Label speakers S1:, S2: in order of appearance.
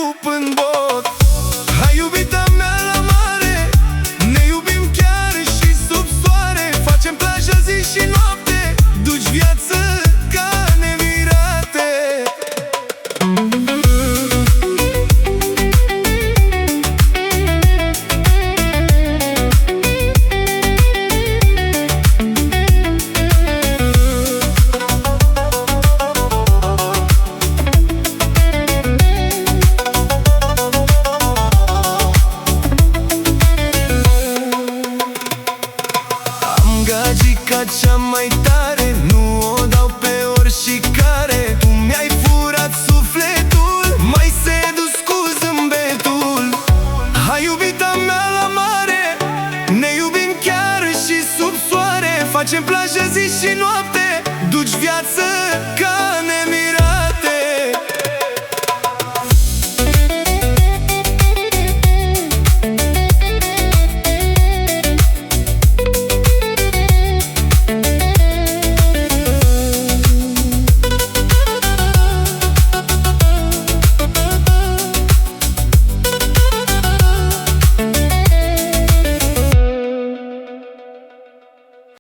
S1: lup în bot. Hai iubita mea la mare, ne iubim chiar și sub soare. Facem plajă zi și noapte, duci viață ca nevirate. Gagica cea mai tare, nu o dau pe oricare. Tu mi-ai furat sufletul, m-ai sedus cu zâmbetul. Hai iubita mea la mare, ne iubim chiar și sub soare. Facem plajă zi și noapte, duci viață ca